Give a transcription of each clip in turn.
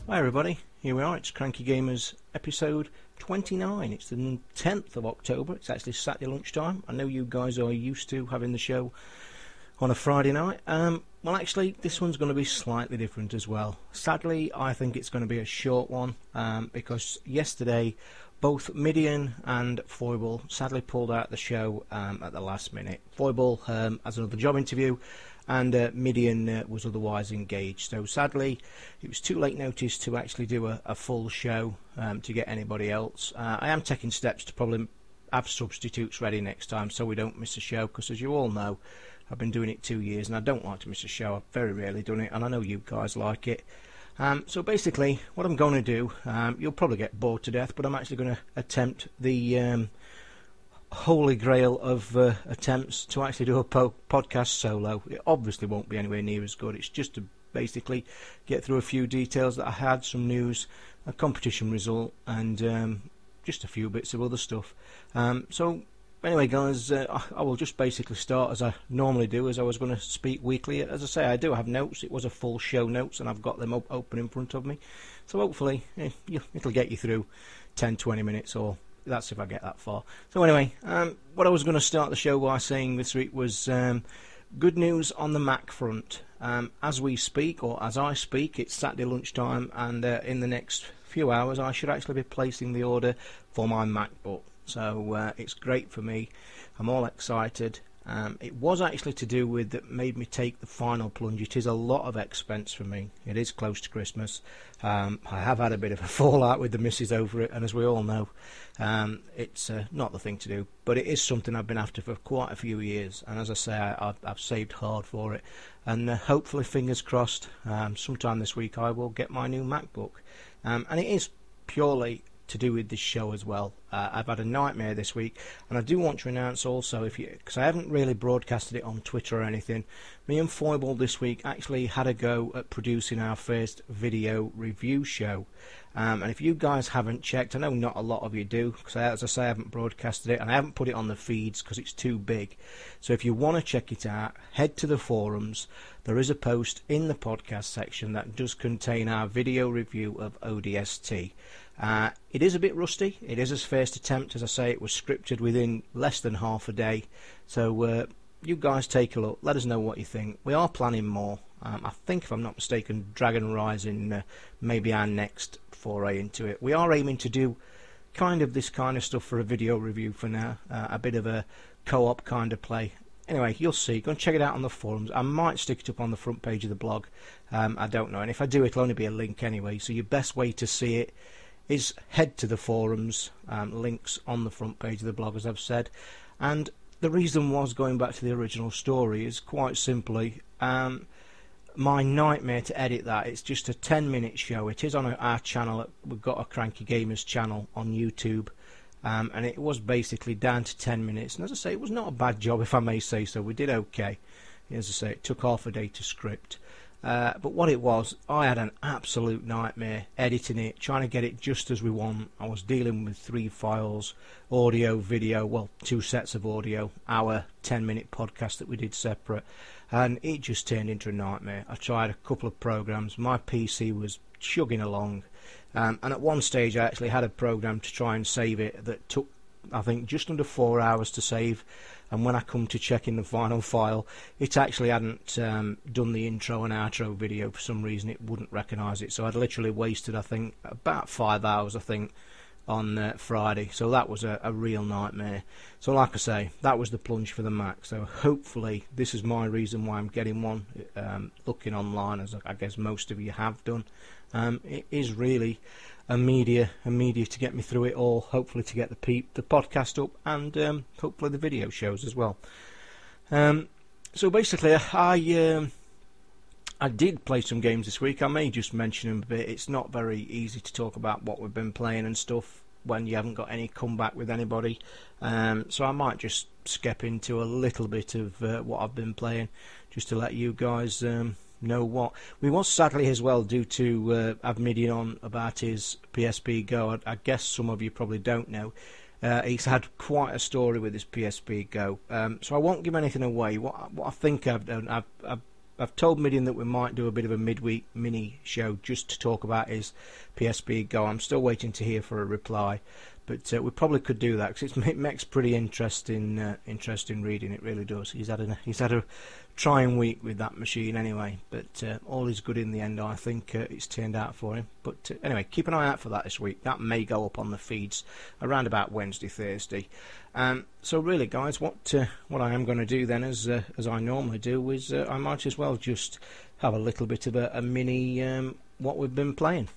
Hi everybody, here we are, it's Cranky Gamers episode 29. It's the 10th of October, it's actually Saturday lunchtime. I know you guys are used to having the show on a Friday night. Well actually this one's going to be slightly different as well. Sadly I think it's going to be a short one because yesterday both Midian and Foible sadly pulled out the show at the last minute. Foible has another job interview and Midian was otherwise engaged. So sadly, it was too late notice to actually do a full show to get anybody else. I am taking steps to probably have substitutes ready next time so we don't miss a show, because as you all know, I've been doing it 2 years and I don't like to miss a show. I've very rarely done it and I know you guys like it. So basically, what I'm going to do, you'll probably get bored to death, but I'm actually going to attempt the holy grail of attempts to actually do a podcast solo. It obviously won't be anywhere near as good. It's just to basically get through a few details that I had, some news, a competition result, and just a few bits of other stuff. So anyway guys, I will just basically start as I normally do, as I was going to speak weekly. As I say, I do have notes. It was a full show notes and I've got them open in front of me, so hopefully it'll get you through 10-20 minutes, or that's if I get that far. So anyway, what I was going to start the show by saying this week was good news on the Mac front. As we speak, or as I speak, it's Saturday lunchtime, and in the next few hours I should actually be placing the order for my MacBook. So it's great for me. I'm all excited. It was actually to do with that made me take the final plunge. It is a lot of expense for me. It is close to Christmas. I have had a bit of a fallout with the missus over it, and as we all know, it's not the thing to do, but it is something I've been after for quite a few years, and as I say, I've saved hard for it, and hopefully, fingers crossed, sometime this week I will get my new MacBook. And it is purely to do with this show as well. I've had a nightmare this week, and I do want to announce also, because I haven't really broadcasted it on Twitter or anything, me and Foible this week actually had a go at producing our first video review show. And if you guys haven't checked, I know not a lot of you do, because as I say, I haven't broadcasted it and I haven't put it on the feeds because it's too big. So if you want to check it out, head to the forums. There is a post in the podcast section that does contain our video review of ODST. It is a bit rusty. It is his first attempt. As I say, it was scripted within less than half a day. So you guys take a look. Let us know what you think. We are planning more. I think, if I'm not mistaken, Dragon Rising maybe our next foray into it. We are aiming to do this kind of stuff for a video review for now. A bit of a co-op kind of play. Anyway, you'll see. Go and check it out on the forums. I might stick it up on the front page of the blog. I don't know. And if I do, it'll only be a link anyway. So your best way to see it is head to the forums. Links on the front page of the blog, as I've said. And the reason was, going back to the original story, is quite simply my nightmare to edit that. It's just a 10-minute show. It is on our channel. We've got a Cranky Gamers channel on YouTube. And it was basically down to 10 minutes. And as I say, it was not a bad job, if I may say so. We did okay. As I say, it took half a day to script. But what it was, I had an absolute nightmare editing it, trying to get it just as we want. I was dealing with 3 files, audio, video, well, 2 sets of audio, our 10-minute podcast that we did separate, and it just turned into a nightmare. I tried a couple of programs. My PC was chugging along, and at one stage I actually had a program to try and save it that took, I think, just under 4 hours to save. And when I come to check in the final file, it actually hadn't done the intro and outro video. For some reason it wouldn't recognise it, so I'd literally wasted, I think, about 5 hours, I think, on Friday. So that was a real nightmare. So like I say, that was the plunge for the Mac. So hopefully this is my reason why I'm getting one, looking online, as I guess most of you have done. It is really a media to get me through it all, hopefully to get the podcast up, and hopefully the video shows as well. So basically, I did play some games this week. I may just mention them a bit. It's not very easy to talk about what we've been playing and stuff when you haven't got any comeback with anybody. So I might just skip into a little bit of what I've been playing, just to let you guys know what. We was sadly as well due to have Midian on about his PSP Go. I guess some of you probably don't know. He's had quite a story with his PSP Go. So I won't give anything away. What I think I've done, I've I've told Midian that we might do a bit of a midweek mini show just to talk about his PSP Go. I'm still waiting to hear for a reply, but we probably could do that because it makes pretty interesting reading. It really does. He's had a trying week with that machine anyway, but all is good in the end. I think it's turned out for him. But anyway, keep an eye out for that this week. That may go up on the feeds around about Wednesday, Thursday. So really, guys, what I am going to do then, as I normally do, is I might as well just have a little bit of a mini what we've been playing.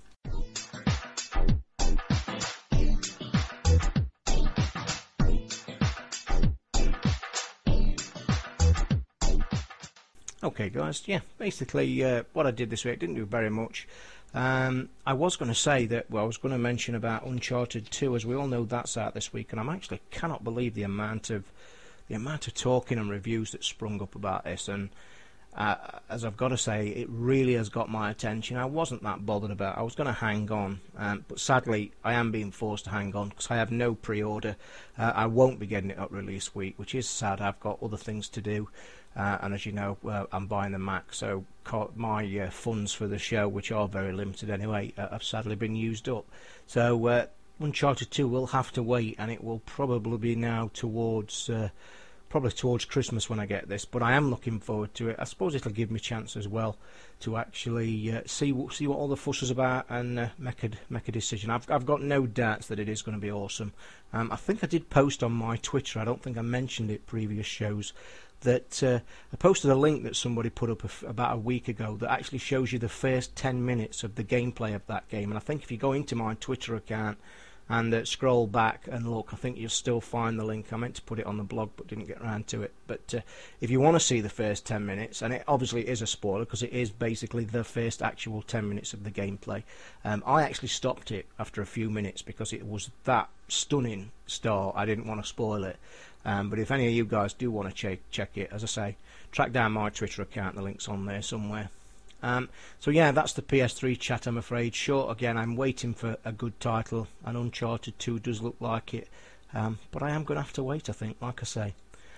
Okay, guys, yeah, basically what I did this week, didn't do very much. I was going to say that, well, I was going to mention about Uncharted 2, as we all know that's out this week, and I actually cannot believe the amount of talking and reviews that sprung up about this, and as I've got to say, it really has got my attention. I wasn't that bothered about it. I was going to hang on, but sadly I am being forced to hang on because I have no pre-order. I won't be getting it at release week, which is sad. I've got other things to do. And as you know, I'm buying the Mac, so my funds for the show, which are very limited anyway, have sadly been used up. So Uncharted 2 will have to wait, and it will probably be now towards Christmas when I get this. But I am looking forward to it. I suppose it'll give me a chance as well to actually see what all the fuss is about and make a decision. I've got no doubts that it is going to be awesome. I think I did post on my Twitter. I don't think I mentioned it previous shows. That I posted a link that somebody put up about a week ago that actually shows you the first 10 minutes of the gameplay of that game. And I think if you go into my Twitter account and scroll back and look, I think you'll still find the link. I meant to put it on the blog but didn't get around to it. But if you want to see the first 10 minutes, and it obviously is a spoiler because it is basically the first actual 10 minutes of the gameplay, I actually stopped it after a few minutes because it was that stunning start. I didn't want to spoil it. But if any of you guys do want to check it, as I say, track down my Twitter account, the link's on there somewhere. So yeah, that's the PS3 chat, I'm afraid. Short again, I'm waiting for a good title, and Uncharted 2 does look like it, but I am going to have to wait, I think, like I say.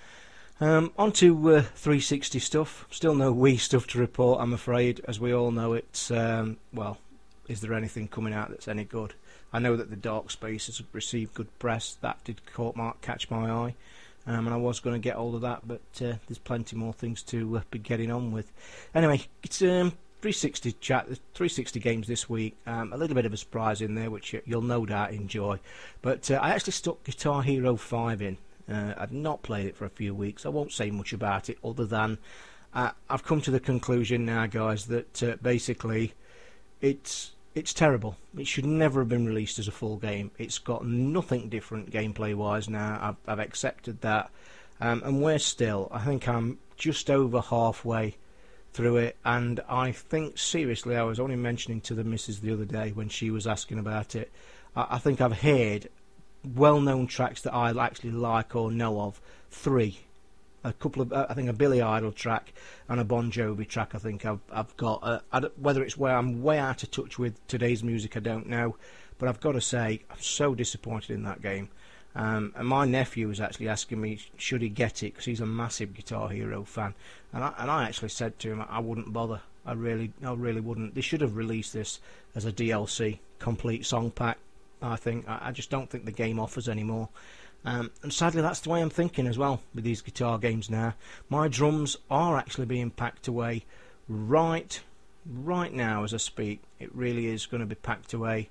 On to 360 stuff. Still no Wii stuff to report, I'm afraid. As we all know, it's, well, is there anything coming out that's any good? I know that the Dark Space has received good press. That did catch my eye, and I was going to get hold of that, but there's plenty more things to be getting on with. Anyway, it's 360 chat, 360 games this week. A little bit of a surprise in there, which you'll no doubt enjoy. But I actually stuck Guitar Hero 5 in. I'd not played it for a few weeks. I won't say much about it other than I've come to the conclusion now, guys, that basically it's terrible. It should never have been released as a full game. It's got nothing different gameplay-wise now. I've accepted that. And we're still, I think I'm just over halfway through it. And I think, seriously, I was only mentioning to the missus the other day when she was asking about it, I think I've heard well-known tracks that I actually like or know of, 3. A couple of, I think, a Billy Idol track and a Bon Jovi track. I think I've got. Whether it's where I'm way out of touch with today's music, I don't know. But I've got to say, I'm so disappointed in that game. And my nephew was actually asking me, should he get it, because he's a massive Guitar Hero fan. And I actually said to him, I wouldn't bother. I really wouldn't. They should have released this as a DLC, complete song pack. I think. I just don't think the game offers anymore. And sadly, that's the way I'm thinking as well with these guitar games now. My drums are actually being packed away right now as I speak. It really is going to be packed away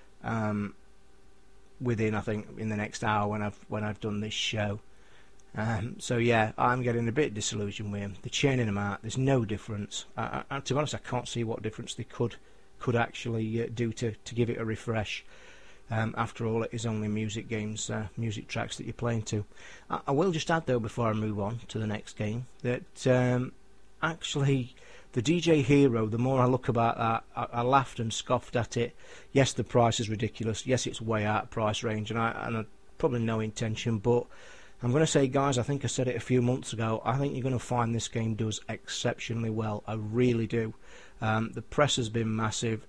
within, I think, in the next hour when I've done this show. So yeah, I'm getting a bit disillusioned with them. They're churning them out. There's no difference. To be honest, I can't see what difference they could actually do to give it a refresh. After all, it is only music games, music tracks that you're playing to. I will just add, though, before I move on to the next game, that actually the DJ Hero, the more I look about that, I laughed and scoffed at it. Yes, the price is ridiculous. Yes, it's way out of price range, and I probably no intention, but I'm going to say, guys, I think I said it a few months ago, I think you're going to find this game does exceptionally well. I really do. The press has been massive.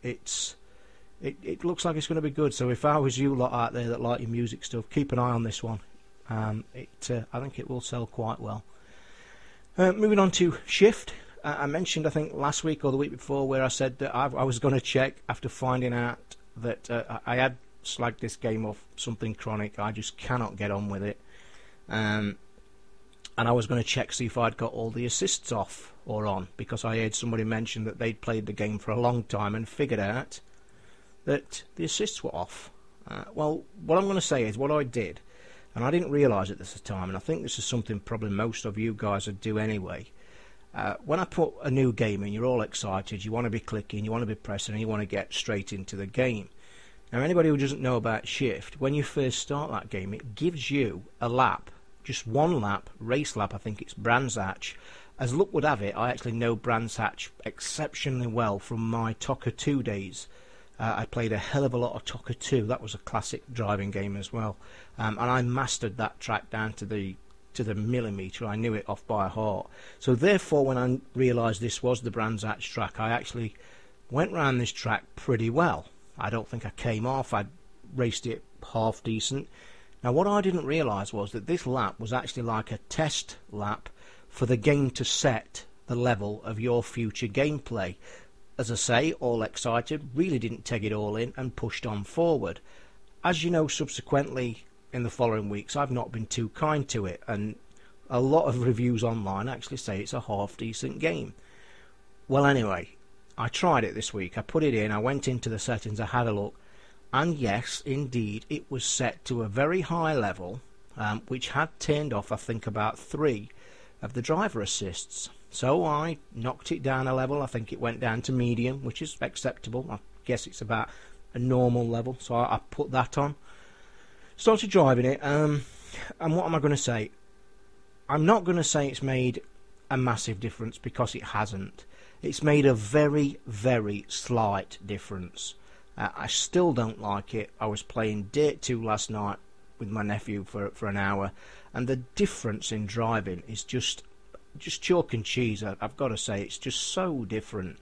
It looks like it's going to be good. So if I was you lot out there that like your music stuff, keep an eye on this one. I think it will sell quite well. Moving on to Shift. I mentioned, I think, last week or the week before, where I said that I was going to check after finding out that I had slagged this game off something chronic. I just cannot get on with it. And I was going to check, see if I'd got all the assists off or on, because I heard somebody mention that they'd played the game for a long time and figured out that the assists were off. Well, what I'm going to say is what I did, and I didn't realise it at the time, and I think this is something probably most of you guys would do anyway. When I put a new game in, you're all excited, you want to be clicking, you want to be pressing, and you want to get straight into the game. Now, anybody who doesn't know about Shift, when you first start that game, it gives you a lap, just one lap, race lap. I think it's Brands Hatch. As luck would have it, I actually know Brands Hatch exceptionally well from my TOCA 2 days. I played a hell of a lot of TOCA 2. That was a classic driving game as well, and I mastered that track down to the millimetre. I knew it off by heart. So therefore, when I realised this was the Brands Hatch track, I actually went round this track pretty well. I don't think I came off. I raced it half decent. Now, what I didn't realise was that this lap was actually like a test lap for the game to set the level of your future gameplay. As I say, all excited, really didn't take it all in and pushed on forward. As you know, subsequently in the following weeks, I've not been too kind to it, and a lot of reviews online actually say it's a half decent game. Well, anyway, I tried it this week. I put it in, I went into the settings, I had a look, and yes, indeed, it was set to a very high level, which had turned off, I think, about 3 of the driver assists. So I knocked it down a level. I think it went down to medium, which is acceptable. I guess it's about a normal level, so I put that on. Started driving it, and what am I going to say? I'm not going to say it's made a massive difference, because it hasn't. It's made a very, very slight difference. I still don't like it. I was playing Dirt 2 last night with my nephew for an hour, and the difference in driving is just chalk and cheese. I've got to say, it's just so different.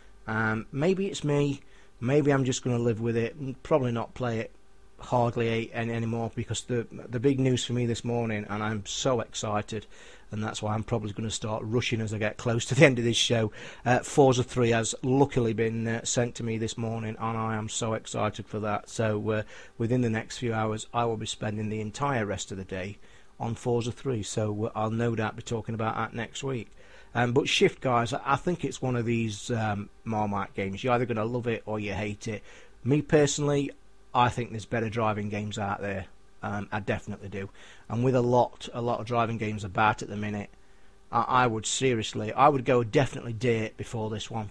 Maybe it's me. Maybe I'm just going to live with it and probably not play it hardly anymore, because the big news for me this morning, and I'm so excited, and that's why I'm probably going to start rushing as I get close to the end of this show. Forza 3 has luckily been sent to me this morning, and I am so excited for that. So within the next few hours, I will be spending the entire rest of the day on Forza 3, so I'll no doubt be talking about that next week. But Shift, guys, I think it's one of these Marmite games. You're either going to love it or you hate it. Me personally, I think there's better driving games out there. I definitely do. And with a lot of driving games about at the minute, I would go definitely Dirt before this one.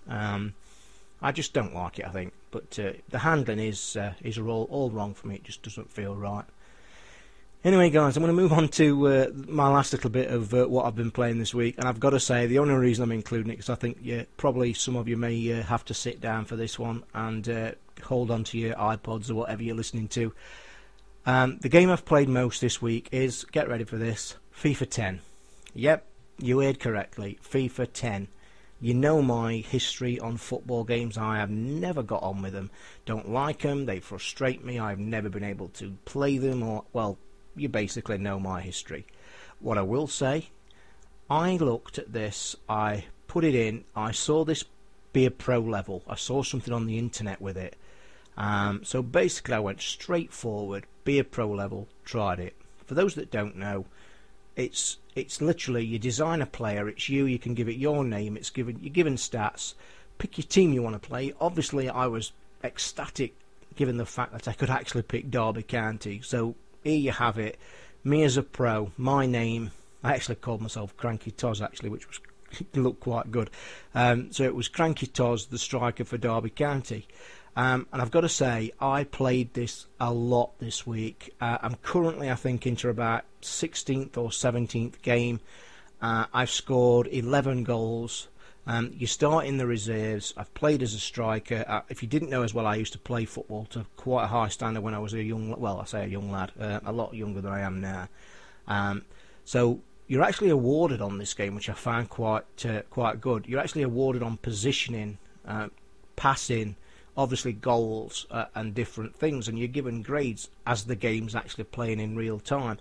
I just don't like it, I think. But the handling is all wrong for me. It just doesn't feel right. Anyway, guys, I'm going to move on to my last little bit of what I've been playing this week. And I've got to say, the only reason I'm including it is I think probably some of you may have to sit down for this one and hold on to your iPods or whatever you're listening to. The game I've played most this week is, get ready for this, FIFA 10. Yep, you heard correctly, FIFA 10. You know my history on football games. I have never got on with them. Don't like them. They frustrate me. I've never been able to play them, or, well, you basically know my history. What I will say, I looked at this, I put it in, I saw this be a pro level. I saw something on the internet with it. So basically I went straight forward, be a pro level, tried it. For those that don't know, it's literally, you design a player, it's you can give it your name, you're given stats, pick your team you want to play. Obviously I was ecstatic given the fact that I could actually pick Derby County. So here you have it, me as a pro, my name. I actually called myself Cranky Toz, actually, which was looked quite good. So it was Cranky Toz, the striker for Derby County. And I've got to say, I played this a lot this week. I'm currently, I think, into about 16th or 17th game. I've scored 11 goals. You start in the reserves. I've played as a striker. If you didn't know as well, I used to play football to quite a high standard when I was a young lad, a lot younger than I am now. So you're actually awarded on this game, which I found quite good. You're actually awarded on positioning, passing, obviously goals, and different things, and you're given grades as the game's actually playing in real time.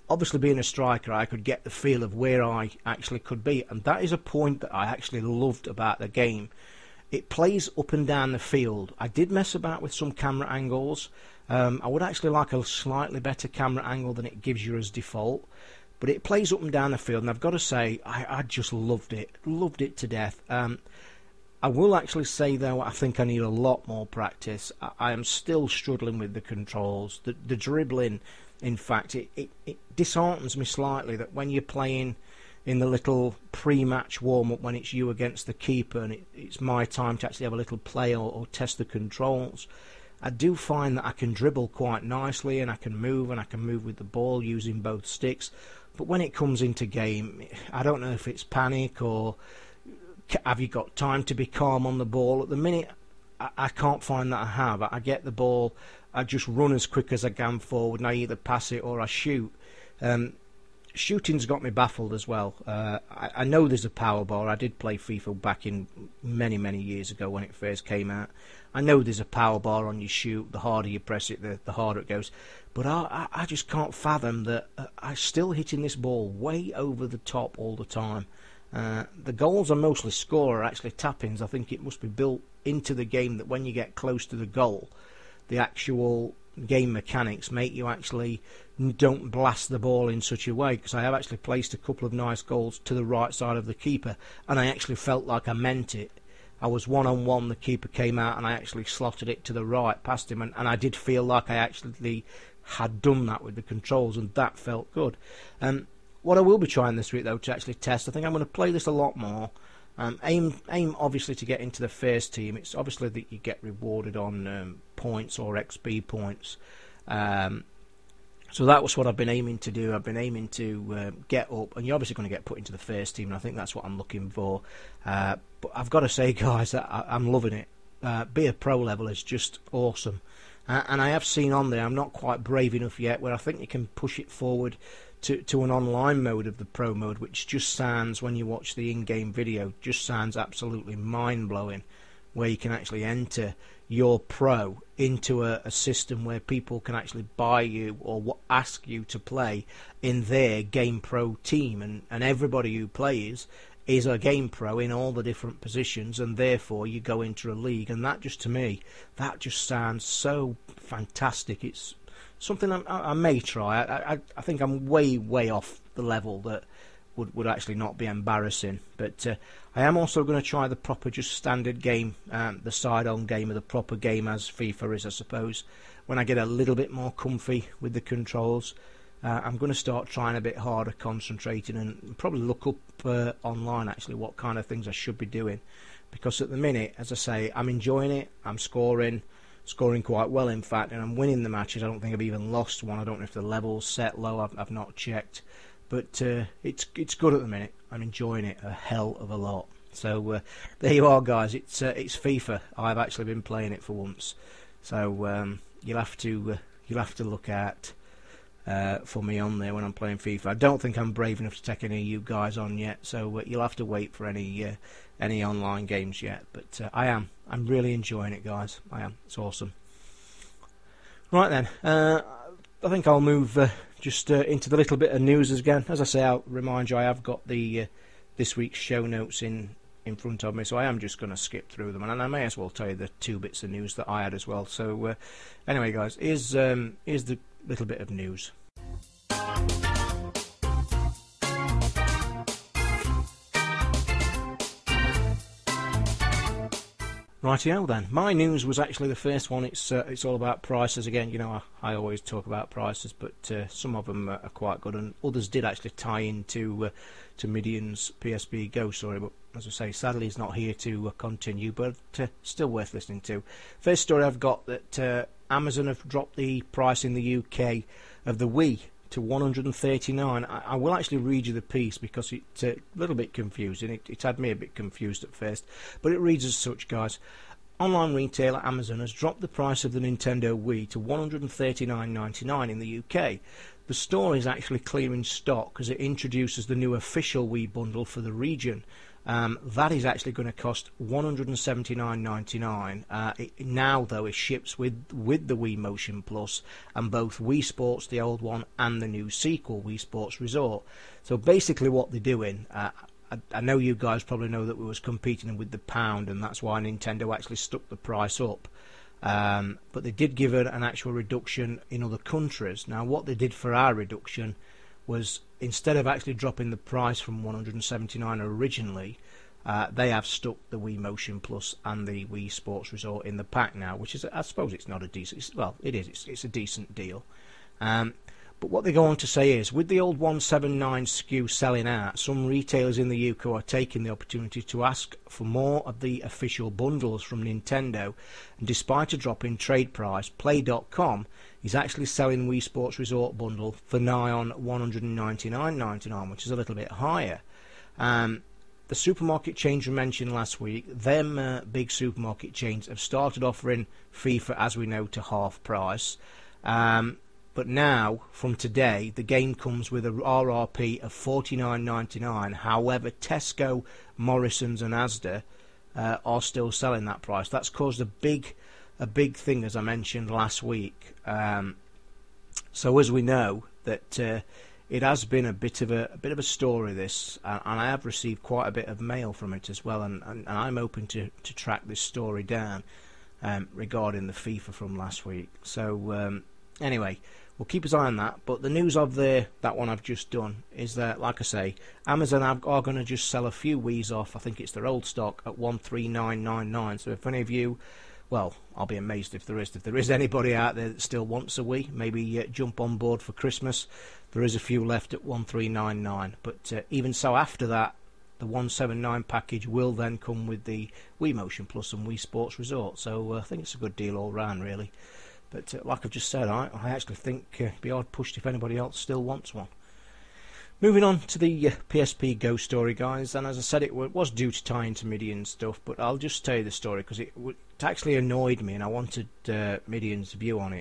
obviously being a striker, I could get the feel of where I actually could be, and that is a point that I actually loved about the game. It plays up and down the field. I did mess about with some camera angles. I would actually like a slightly better camera angle than it gives you as default, but it plays up and down the field, and I've got to say, I just loved it to death. I will actually say, though, I think I need a lot more practice. I am still struggling with the controls. The dribbling, in fact, it disheartens me slightly that when you're playing in the little pre-match warm-up, when it's you against the keeper and it's my time to actually have a little play or test the controls, I do find that I can dribble quite nicely and I can move with the ball using both sticks. But when it comes into game, I don't know if it's panic or have you got time to be calm on the ball. At the minute, I can't find that I have. I get the ball, I just run as quick as I can forward, and I either pass it or I shoot. Shooting's got me baffled as well. I know there's a power bar. I did play FIFA back in many years ago when it first came out. I know there's a power bar on your shoot. The harder you press it, the harder it goes. But I just can't fathom that I'm still hitting this ball way over the top all the time. The goals are mostly score, actually tap-ins. I think it must be built into the game that when you get close to the goal, the actual game mechanics make you actually don't blast the ball in such a way, because I have actually placed a couple of nice goals to the right side of the keeper and I actually felt like I meant it. I was one-on-one, the keeper came out and I actually slotted it to the right past him, and I did feel like I actually had done that with the controls, and that felt good. What I will be trying this week, though, to actually test, I think I'm going to play this a lot more. Aim obviously to get into the first team. It's obviously that you get rewarded on points or XP points. So that was what I've been aiming to do. I've been aiming to get up, and you're obviously going to get put into the first team, and I think that's what I'm looking for. But I've got to say, guys, that I'm loving it. Be a pro level is just awesome. And I have seen on there, I'm not quite brave enough yet, where I think you can push it forward to an online mode of the pro mode, which just sounds, when you watch the in-game video, just sounds absolutely mind-blowing, where you can actually enter your pro into a system where people can actually buy you or ask you to play in their Game Pro team, and everybody who plays is a Game Pro in all the different positions, and therefore you go into a league, and that just, to me, that just sounds so fantastic. It's something I may try. I think I'm way off the level that would actually not be embarrassing, but I am also going to try the proper, just standard game, the side-on game, or the proper game as FIFA is, I suppose. When I get a little bit more comfy with the controls, I'm going to start trying a bit harder, concentrating, and probably look up online actually what kind of things I should be doing, because at the minute, as I say, I'm enjoying it. I'm scoring quite well, in fact, and I'm winning the matches. I don't think I've even lost one. I don't know if the level's set low. I've not checked, but it's good at the minute. I'm enjoying it a hell of a lot. So there you are, guys. It's FIFA. I've actually been playing it for once, so you'll have to look out for me on there when I'm playing FIFA. I don't think I'm brave enough to take any of you guys on yet, so you'll have to wait for any online games yet. But I'm really enjoying it, guys. I am. It's awesome. Right then, I think I'll move just into the little bit of news again. As I say, I'll remind you, I have got the this week's show notes in front of me, so I am just going to skip through them, and I may as well tell you the 2 bits of news that I had as well. So anyway, guys, here's the little bit of news. Rightio then. My news was actually the first one. It's all about prices again. You know, I always talk about prices, but some of them are quite good, and others did actually tie into to Midian's PSP Go story. But as I say, sadly he's not here to continue, but still worth listening to. First story I've got, that Amazon have dropped the price in the UK of the Wii to $139. I will actually read you the piece because it's a little bit confusing. It had me a bit confused at first, but it reads as such, guys. Online retailer Amazon has dropped the price of the Nintendo Wii to $139.99 in the UK. The store is actually clearing stock as it introduces the new official Wii bundle for the region. That is actually going to cost $179.99. Now, though, it ships with the Wii Motion Plus and both Wii Sports, the old one, and the new sequel, Wii Sports Resort. So basically what they're doing, I know you guys probably know that we was competing with the pound, and that's why Nintendo actually stuck the price up. But they did give it an actual reduction in other countries. Now, what they did for our reduction was, instead of actually dropping the price from 179 originally, they have stuck the Wii Motion Plus and the Wii Sports Resort in the pack now, which is, I suppose, it's not a decent. Well, it is. It's a decent deal. But what they go on to say is, with the old 179 SKU selling out, some retailers in the UK are taking the opportunity to ask for more of the official bundles from Nintendo, and despite a drop in trade price, Play.com is actually selling Wii Sports Resort bundle for nigh on $199.99, which is a little bit higher. The supermarket chains we mentioned last week, them big supermarket chains have started offering FIFA, as we know, to half price. But now, from today, the game comes with a RRP of $49.99. However, Tesco, Morrison's and Asda are still selling that price. That's caused a big thing, as I mentioned last week. So as we know, that it has been a bit of a story, this, and I have received quite a bit of mail from it as well, and I'm hoping to track this story down regarding the FIFA from last week. So anyway, we'll keep his eye on that. But the news of that one I've just done is that, like I say, Amazon are going to just sell a few Wiis off. I think it's their old stock at $139.99. So if any of you, well, I'll be amazed if there is anybody out there that still wants a Wii, maybe jump on board for Christmas. There is a few left at $139.99. But even so, after that, the 179 package will then come with the Wii Motion Plus and Wii Sports Resort. So I think it's a good deal all round, really. But like I've just said, I actually think it'd be hard pushed if anybody else still wants one. Moving on to the PSP Go story, guys, and as I said, it was due to tie into Midian's stuff, but I'll just tell you the story because it actually annoyed me, and I wanted Midian's view on it.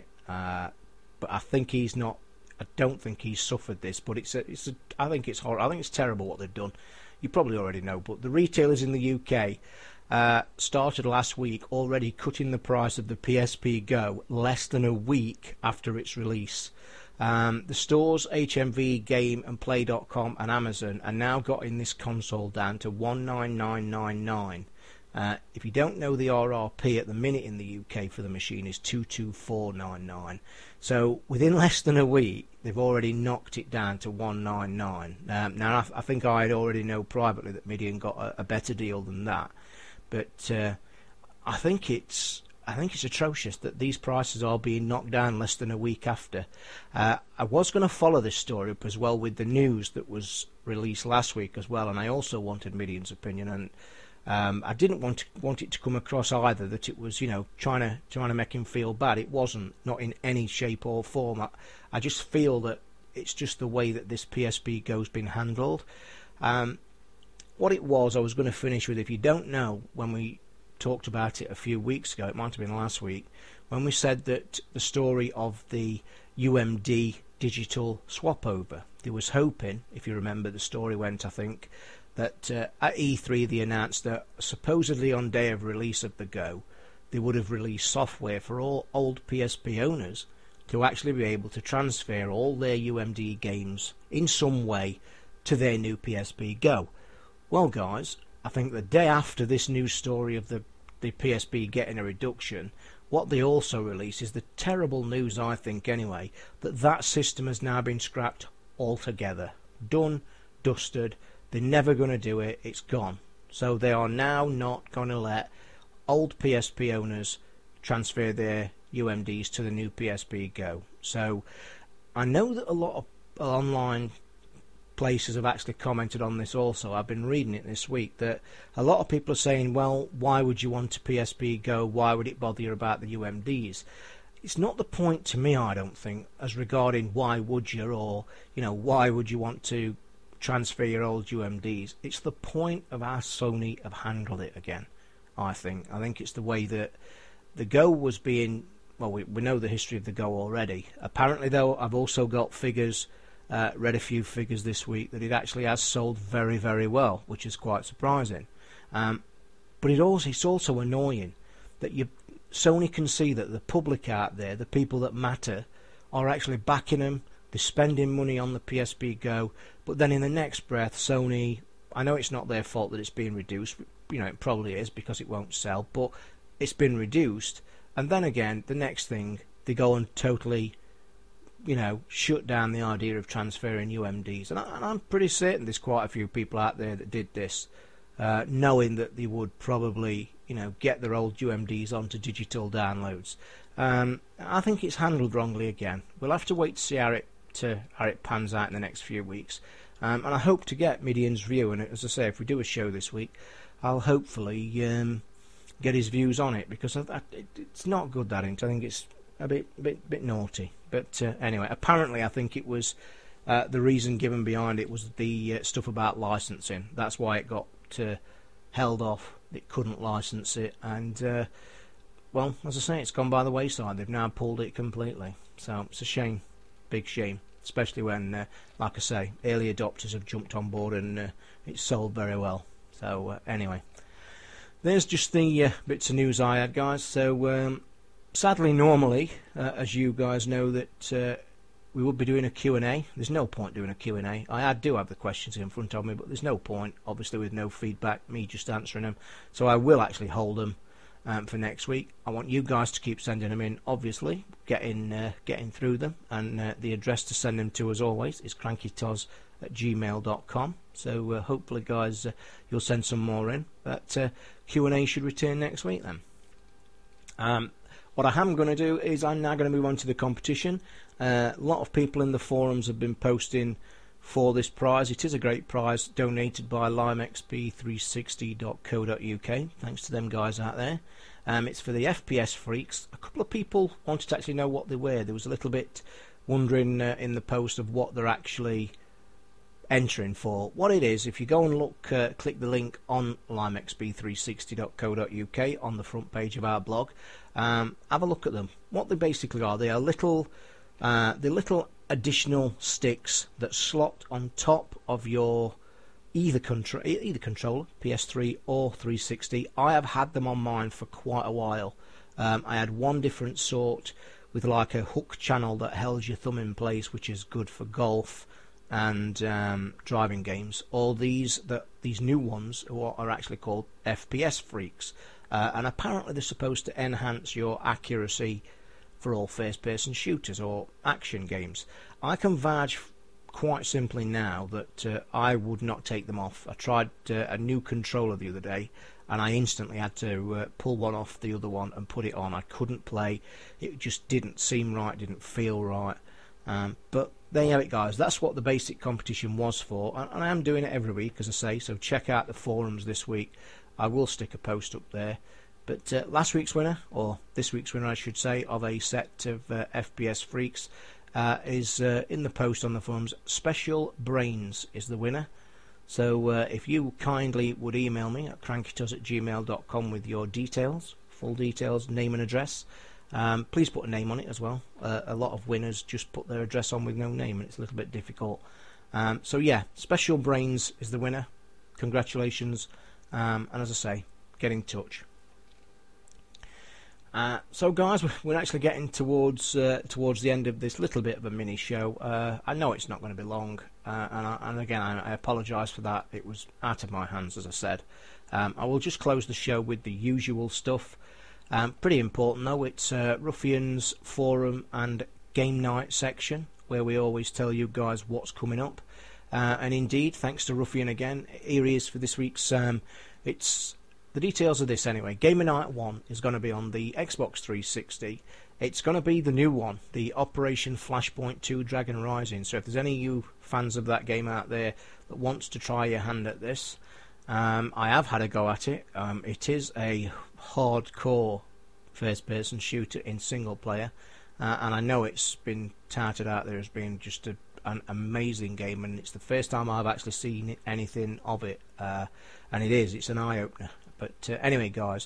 But I think he's not. I don't think he's suffered this, but I think it's horrible. I think it's terrible what they've done. You probably already know, but the retailers in the UK started last week already cutting the price of the PSP Go less than a week after its release. The stores, HMV, Game and Play.com and Amazon, are now getting this console down to $199.99. If you don't know, the RRP at the minute in the UK for the machine is $224.99. So within less than a week, they've already knocked it down to $199. Now I think I already know privately that Midian got a better deal than that. But I think it's atrocious that these prices are being knocked down less than a week after. I was going to follow this story up as well with the news that was released last week as well, and I also wanted Midian's opinion, and I didn't want it to come across either that it was, trying to make him feel bad. It wasn't, not in any shape or form. I just feel that it's just the way that this PSP Go's been handled. What it was, I was going to finish with, if you don't know, when we talked about it a few weeks ago, it might have been last week, when we said that the story of the UMD digital swap over, there was hoping, if you remember the story went, I think, that at E3 they announced that supposedly on day of release of the Go, they would have released software for all old PSP owners to actually be able to transfer all their UMD games in some way to their new PSP Go. Well, guys, I think the day after this news story of the PSP getting a reduction, what they also released is the terrible news, I think anyway, that system has now been scrapped altogether. Done, dusted. They're never going to do it. It's gone. So they are now not going to let old PSP owners transfer their UMDs to the new PSP Go. So I know that a lot of online places have actually commented on this also. I've been reading it this week that a lot of people are saying, well, why would you want a PSP Go? Why would it bother you about the UMDs? It's not the point to me, I don't think, as regarding why would you, or why would you want to transfer your old UMDs. It's the point of how Sony have handled it again. I think it's the way that the Go was being. Well, we know the history of the Go already. Apparently, though, I've also got figures read a few figures this week that it actually has sold very, very well, which is quite surprising. But it's also annoying that Sony can see that the public out there, the people that matter, are actually backing them. They're spending money on the PSP Go, but then in the next breath, Sony, I know it's not their fault that it's being reduced. It probably is because it won't sell, but it's been reduced. And then again, the next thing, they go and totally, shut down the idea of transferring UMDs. And I'm pretty certain there's quite a few people out there that did this, knowing that they would probably, get their old UMDs onto digital downloads. I think it's handled wrongly again. We'll have to wait to see how it pans out in the next few weeks. And I hope to get Midian's view. And as I say, if we do a show this week, I'll hopefully get his views on it, because it's not good, that ain't. I think it's a bit naughty. But anyway, apparently I think it was the reason given behind it was the stuff about licensing. That's why it got held off. It couldn't license it, and well, as I say, it's gone by the wayside. They've now pulled it completely. So it's a shame, big shame, especially when, like I say, early adopters have jumped on board and it's sold very well. So anyway, there's just the bits of news I had, guys. So sadly, normally, as you guys know, that we would be doing a Q&A. There's no point doing a Q&A. I do have the questions in front of me, but there's no point, obviously, with no feedback, me just answering them. So I will actually hold them for next week. I want you guys to keep sending them in, obviously, getting through them. And the address to send them to, as always, is crankytoz@gmail.com. So hopefully, guys, you'll send some more in. But Q&A should return next week then. What I am going to do is I'm now going to move on to the competition. A lot of people in the forums have been posting for this prize. It is a great prize, donated by limexp360.co.uk. Thanks to them guys out there. It's for the FPS freaks. A couple of people wanted to actually know what they were. There was a little bit wondering in the post of what they're actually entering for. What it is, if you go and look, click the link on limexp360.co.uk on the front page of our blog, have a look at them. What they basically are, they are little additional sticks that slot on top of your either controller, PS3 or 360. I have had them on mine for quite a while. I had one different sort with like a hook channel that held your thumb in place, which is good for golf and driving games. All these new ones are actually called FPS freaks, and apparently they're supposed to enhance your accuracy for all first-person shooters or action games. I can vouch quite simply now that I would not take them off. I tried a new controller the other day, and I instantly had to pull one off the other one and put it on. I couldn't play. It just didn't seem right, didn't feel right. But there you have it, guys. That's what the basic competition was for, and I am doing it every week, as I say, so check out the forums this week. I will stick a post up there. But last week's winner, or this week's winner I should say, of a set of FPS freaks is in the post on the forums. Special Brains is the winner. So if you kindly would email me at crankytoz@gmail.com with your details, full details, name and address. Please put a name on it as well. A lot of winners just put their address on with no name, and it's a little bit difficult. So yeah, Special Brains is the winner. Congratulations. And as I say, get in touch. So guys, we're actually getting towards the end of this little bit of a mini show. I know it's not going to be long, and again I apologise for that. It was out of my hands, as I said. I will just close the show with the usual stuff. Pretty important though, it's Ruffian's forum and game night section, where we always tell you guys what's coming up. And indeed, thanks to Ruffian again, here he is for this week's. The details of this anyway. Gamer Night 1 is going to be on the Xbox 360. It's going to be the new one, the Operation Flashpoint 2 Dragon Rising. So if there's any of you fans of that game out there that wants to try your hand at this, I have had a go at it. It is a hardcore first-person shooter in single player, and I know it's been touted out there as being just an amazing game, and it's the first time I've actually seen anything of it, and it's an eye-opener. But anyway, guys,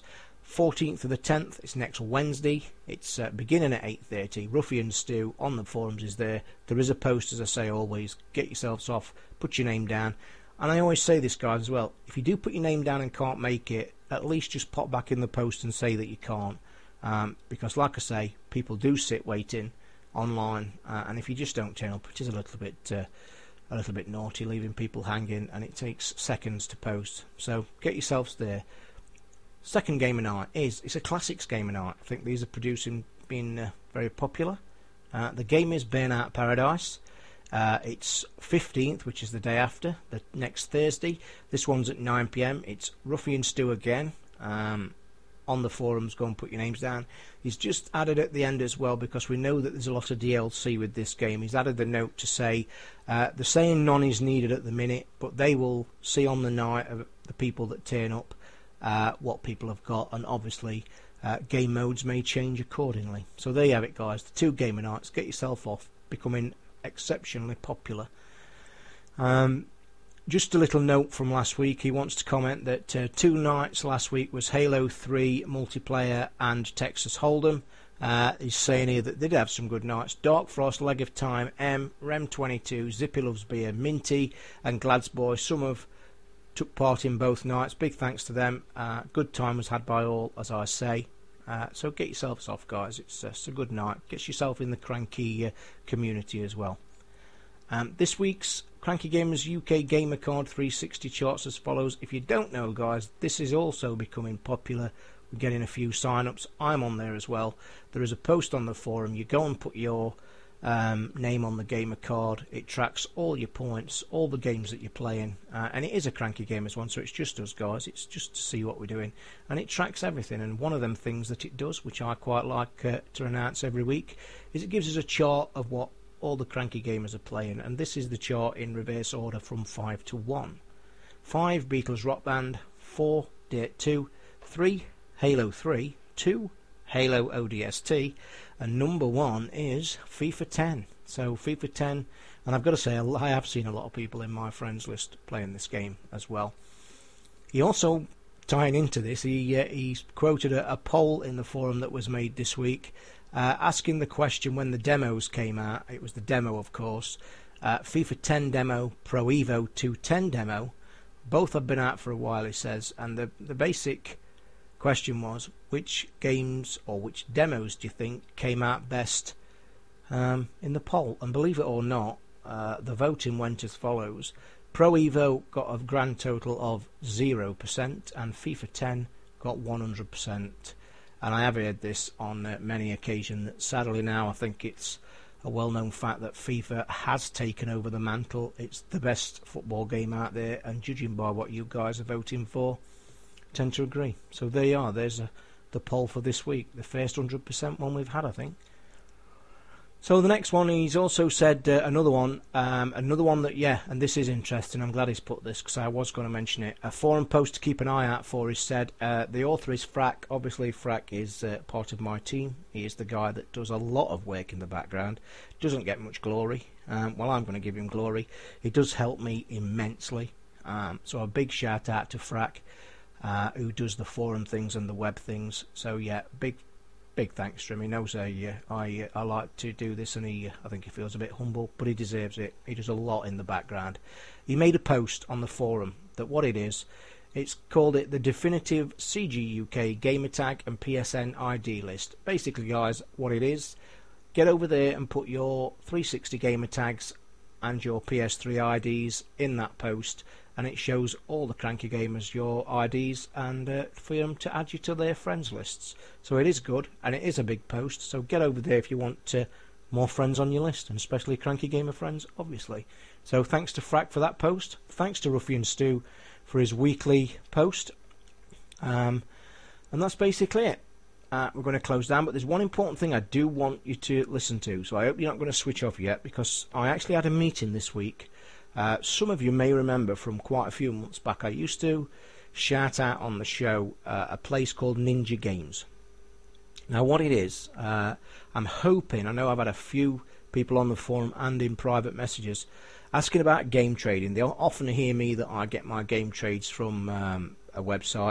14th of the 10th, it's next Wednesday. It's beginning at 8:30. Ruffian Stew on the forums is there. There is a post, as I say always. Get yourselves off, put your name down. And I always say this, guys, as well. If you do put your name down and can't make it, at least just pop back in the post and say that you can't. Because, like I say, people do sit waiting online, and if you just don't turn up, it is a little bit naughty, leaving people hanging, and it takes seconds to post. So get yourselves there. Second game of night it's a classics game of night. I think these are being very popular. The game is Burnout Paradise. It's 15th, which is the day after, the next Thursday. This one's at 9 PM. It's Ruffian Stew again. On the forums, go and put your names down. He's just added at the end as well, because we know that there's a lot of DLC with this game. He's added the note to say they're saying none is needed at the minute, but they will see on the night of the people that turn up what people have got, and obviously game modes may change accordingly. So there you have it, guys. The 2 game of nights. Get yourself off, becoming exceptionally popular. Just a little note from last week. He wants to comment that 2 nights last week was Halo 3 multiplayer and Texas Hold'em. He's saying here that they did have some good nights. Dark Frost, Leg of Time, Rem22, Zippy Loves Beer, Minty and Gladsboy. Some have took part in both nights. Big thanks to them. Good time was had by all, as I say. So get yourselves off, guys. It's a good night. Get yourself in the Cranky community as well. This week's Cranky Gamers UK Gamer Card 360 charts as follows. If you don't know, guys, this is also becoming popular. We're getting a few sign-ups. I'm on there as well. There is a post on the forum. You go and put your name on the gamer card. It tracks all your points, all the games that you're playing, and it is a Cranky Gamers one, so it's just us, guys. It's just to see what we're doing, and it tracks everything. And one of them things that it does, which I quite like to announce every week, is it gives us a chart of what all the Cranky Gamers are playing, and this is the chart in reverse order from 5 to 1. 5 Beatles Rock Band, 4 Dirt 2, 3 Halo 3, 2 Halo ODST, and number 1 is FIFA 10. So FIFA 10, and I've got to say, I have seen a lot of people in my friends list playing this game as well. He also, tying into this, he's quoted a poll in the forum that was made this week, asking the question when the demos came out. It was the demo, of course. FIFA 10 demo, Pro Evo 210 demo. Both have been out for a while, he says, and the basic question was, which games or which demos do you think came out best in the poll? And believe it or not, the voting went as follows. Pro Evo got a grand total of 0%, and FIFA 10 got 100%. And I have heard this on many occasions. Sadly now, I think it's a well-known fact that FIFA has taken over the mantle. It's the best football game out there, and judging by what you guys are voting for, I tend to agree. So there you are. There's the poll for this week. The first 100% one we've had, I think. So the next one, he's also said another one that, yeah, and this is interesting. I'm glad he's put this because I was going to mention it. A forum post to keep an eye out for is said, the author is Frack. Obviously, Frack is part of my team. He is the guy that does a lot of work in the background. Doesn't get much glory. Well, I'm going to give him glory. He does help me immensely. So a big shout out to Frack, who does the forum things and the web things. So yeah, big thanks to him. He knows I like to do this, and I think he feels a bit humble, but he deserves it. He does a lot in the background. He made a post on the forum that what it is, it's called it the definitive CG UK gamertag and PSN ID list. Basically, guys, what it is, get over there and put your 360 gamertags and your PS3 IDs in that post, and it shows all the Cranky Gamers your IDs, and for them to add you to their friends lists. So it is good, and it is a big post, so get over there if you want more friends on your list, and especially Cranky Gamer friends, obviously. So thanks to Frack for that post. Thanks to Ruffian Stew for his weekly post. And that's basically it. We're going to close down, but there's one important thing I do want you to listen to, so I hope you're not going to switch off yet, because I actually had a meeting this week. Some of you may remember from quite a few months back, I used to shout out on the show a place called Ninja Games. Now what it is, I'm hoping, I know I've had a few people on the forum and in private messages asking about game trading. They often hear me that I get my game trades from a website.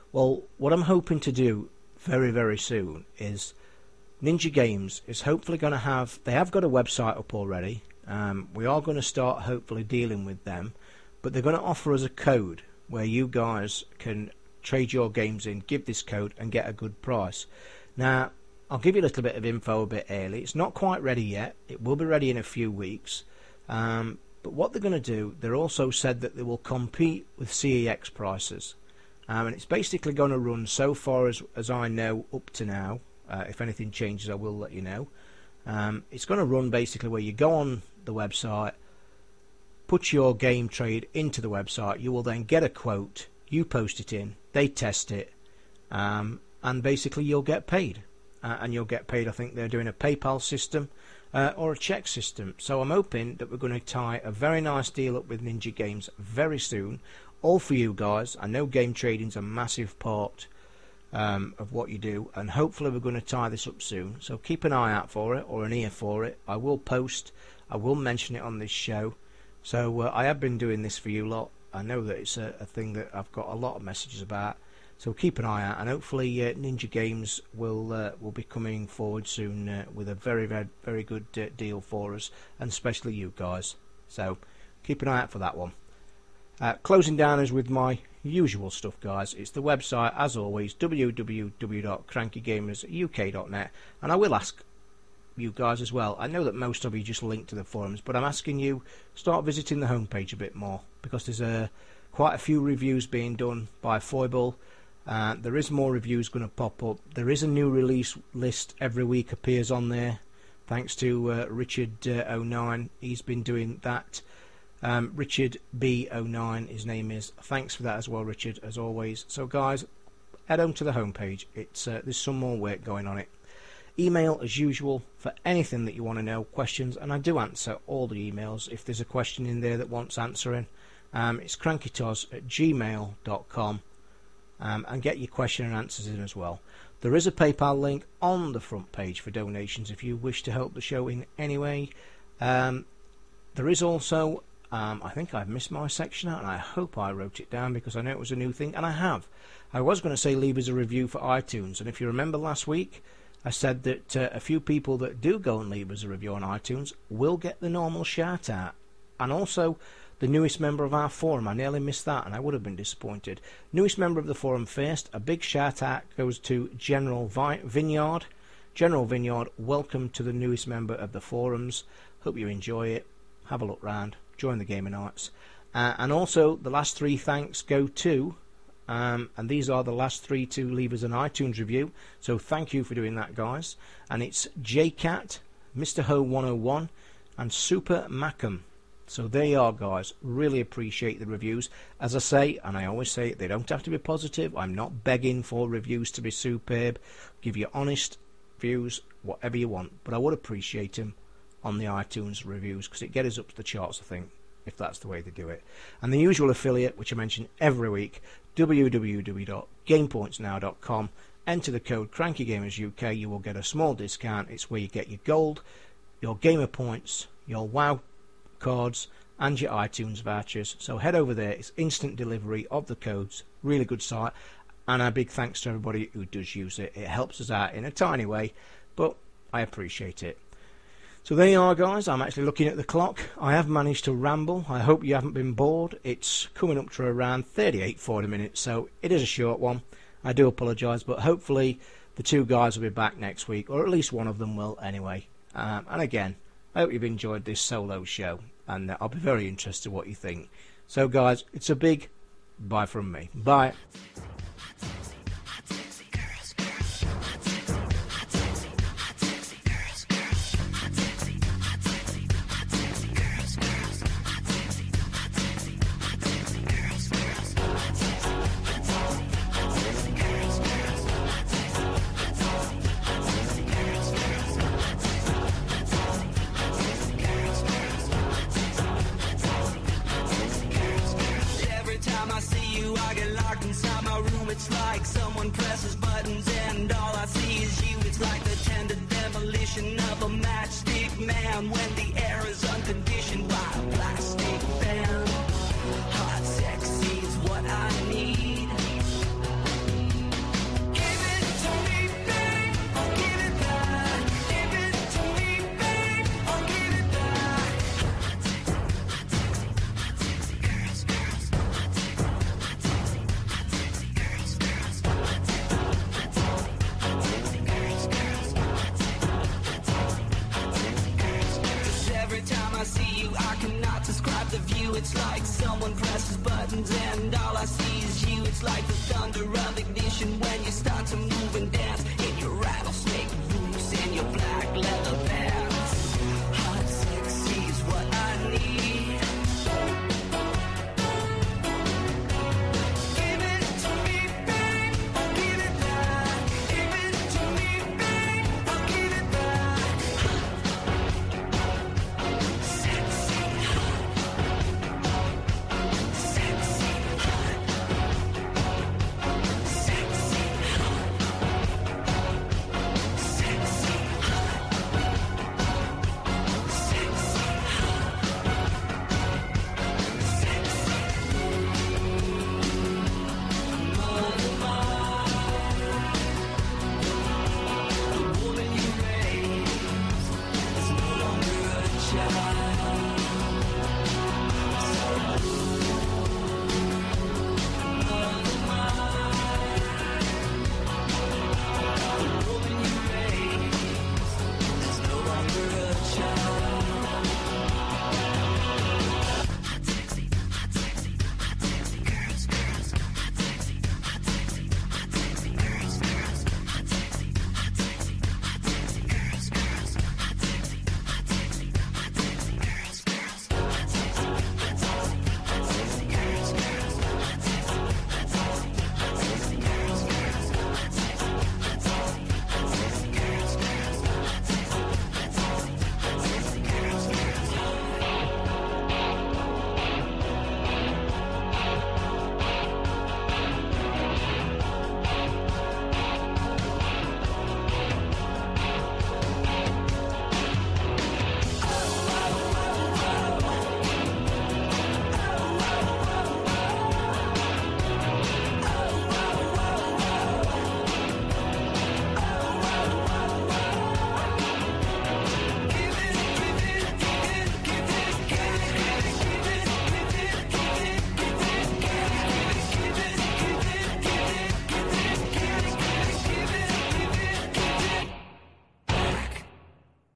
Well, what I'm hoping to do very, very soon is Ninja Games is hopefully going to have... They have got a website up already. We are going to start hopefully dealing with them. But they're going to offer us a code where you guys can trade your games in, give this code and get a good price. Now, I'll give you a little bit of info a bit early. It's not quite ready yet. It will be ready in a few weeks. But what they're going to do, they're also said that they will compete with CEX prices. And it's basically going to run, so far as I know, up to now. If anything changes, I will let you know. It's going to run basically where you go on the website, put your game trade into the website, you will then get a quote, you post it in, they test it, and basically you'll get paid. And you'll get paid, I think they're doing a PayPal system or a check system. So I'm hoping that we're going to tie a very nice deal up with Ninja Games very soon, all for you guys. I know game trading's a massive part of what you do, and hopefully we're going to tie this up soon. So keep an eye out for it, or an ear for it. I will post, I will mention it on this show. So I have been doing this for you lot. I know that it's a thing that I've got a lot of messages about. So keep an eye out, and hopefully Ninja Games will be coming forward soon with a very, very, very good deal for us, and especially you guys. So keep an eye out for that one. Closing down is with my usual stuff, guys. It's the website, as always, www.crankygamersuk.net, and I will ask you guys as well. I know that most of you just link to the forums, but I'm asking you start visiting the homepage a bit more, because there's quite a few reviews being done by Foible. There is more reviews going to pop up. There is a new release list every week appears on there, thanks to Richard 09. He's been doing that. Richard B09 his name is. Thanks for that as well, Richard, as always. So guys, head on to the homepage. It's there's some more work going on it. Email as usual for anything that you want to know, questions, and I do answer all the emails if there's a question in there that wants answering. It's crankytoz@gmail.com. And get your question and answers in as well. There is a PayPal link on the front page for donations if you wish to help the show in any way. There is also, I think I've missed my section out, and I hope I wrote it down because I know it was a new thing, and I have. I was going to say leave us a review for iTunes, and if you remember last week, I said that a few people that do go and leave us a review on iTunes will get the normal shout out. And also, the newest member of our forum, I nearly missed that and I would have been disappointed. Newest member of the forum first, a big shout out goes to General Vineyard. General Vineyard, welcome to the newest member of the forums. Hope you enjoy it. Have a look round. Join the Gamer Nights. And also, the last three thanks go to, and these are the last three to leave us an iTunes review. So thank you for doing that, guys. And it's JCat, Mr. Ho 101, and Super Macam. So there you are, guys. Really appreciate the reviews. As I say, and I always say, they don't have to be positive. I'm not begging for reviews to be superb. Give you honest views, whatever you want. But I would appreciate them on the iTunes reviews, because it gets us up to the charts, I think, if that's the way they do it. And the usual affiliate, which I mention every week, www.gamepointsnow.com. Enter the code CrankyGamersUK. You will get a small discount. It's where you get your gold, your gamer points, your WoW cards, and your iTunes vouchers. So head over there. It's instant delivery of the codes. Really good site, and a big thanks to everybody who does use it. It helps us out in a tiny way, but I appreciate it. So there you are, guys. I'm actually looking at the clock. I have managed to ramble. I hope you haven't been bored. It's coming up to around 38-40 minutes, so it is a short one. I do apologise, but hopefully the two guys will be back next week, or at least one of them will anyway. And again, I hope you've enjoyed this solo show, and I'll be very interested in what you think. So guys, it's a big bye from me. Bye. It's like someone presses buttons and all I see is you. It's like the tender demolition of a matchstick man when the air is unconditioned by a plastic fan. Hot sexy is what I need. start to move and dance.